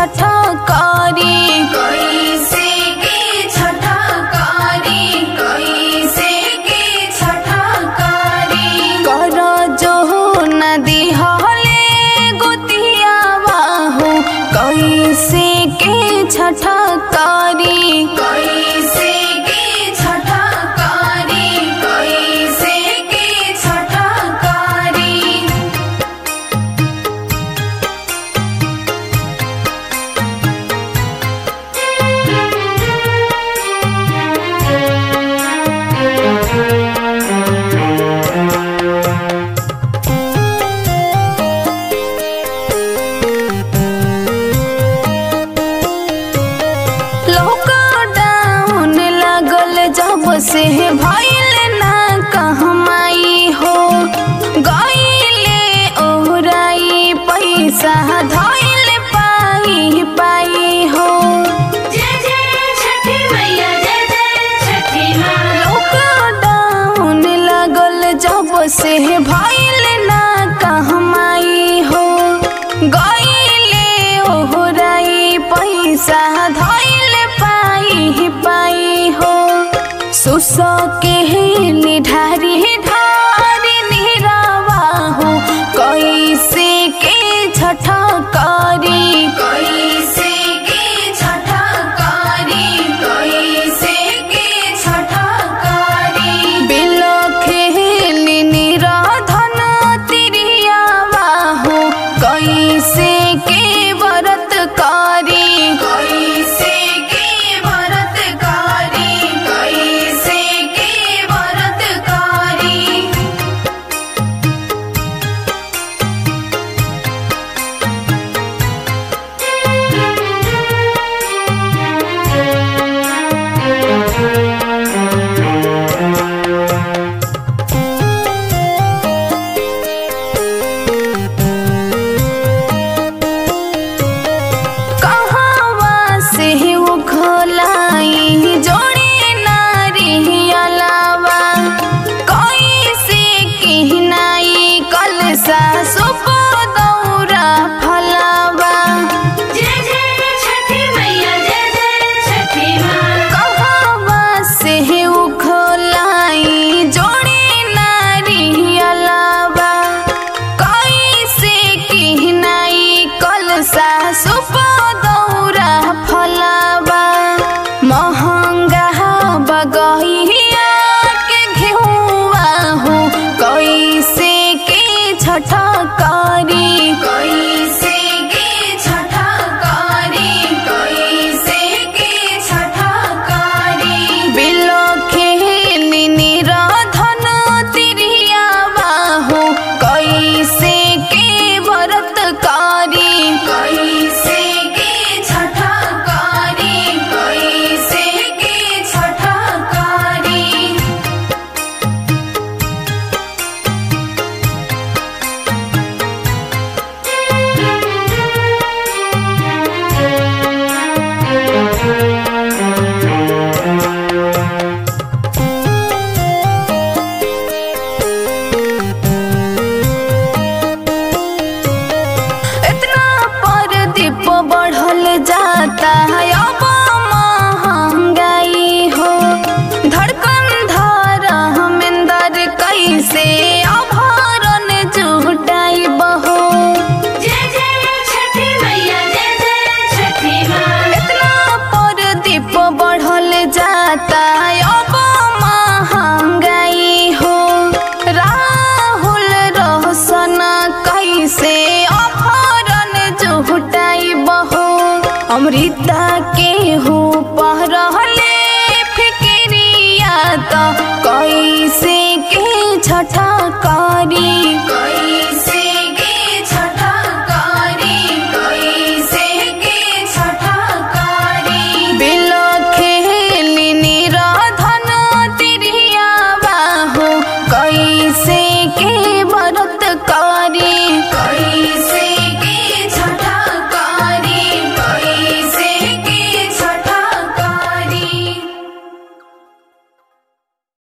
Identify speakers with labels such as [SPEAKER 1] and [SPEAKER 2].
[SPEAKER 1] छठा करी
[SPEAKER 2] कैसे के छठा करी कैसे के छठा करी
[SPEAKER 1] कर जो नदी हले गोतिया बाहू कैसे के छठा करी
[SPEAKER 2] कैसे के छठा करी कैसे के छठा करी
[SPEAKER 1] लॉकडाउन लगल जब से भइल ना कहमाई हो गइले ओहराई पैसा धइल पाई पाई हो
[SPEAKER 2] जय जय छठी मैया जय जय छठी माँ
[SPEAKER 1] लॉकडाउन लगल जब से भइल ना कहमाई हो गइले ओहराई पैसा धइल पाई पाई हो सुस के निढारी ढारी निरावा हो कैसे के छठा करी
[SPEAKER 2] कैसे के छठा करी कैसे के छठा करी
[SPEAKER 1] बिलखेली निराधन तिरियावा हो कैसे के व्रत करी
[SPEAKER 2] कैसे के व्रत करी कैसे के व्रत करी
[SPEAKER 1] कहवा से उखलाई जोड़ी नारी अलावा कैसे किहनाई कलसा सुप दौरा फलावा
[SPEAKER 2] जय जय छठी मैया जय जय छठी माँ
[SPEAKER 1] कहवा से उखलाई जोड़ी नारी अलावा कैसे किहनाई कलसा सुप दौरा फलावा महंगा बगहिया के घेउआ हो कैसे के छठा करी
[SPEAKER 2] कैसे के छठा करी कैसे के छठा करी
[SPEAKER 1] बिलखेली निराधन तिरियावा हो कैसे के व्रत करी
[SPEAKER 2] कैसे के छठा करी कैसे के छठा करी
[SPEAKER 1] इतना पर दीप बढ़ल जाता है अब महंगाई हो धड़कन धर हमेंदर कैसे अभरन जुटाई बहो
[SPEAKER 2] जय जय छठी मैया जय जय छठी माँ
[SPEAKER 1] इतना पर दीप बढ़ल जाता है अब महंगाई हो राहुल रोशन कैसे अभरन जुटाई बहो अमृता के हो पहरले फिक्रिया तो कैसे के छठा करी
[SPEAKER 2] कैसे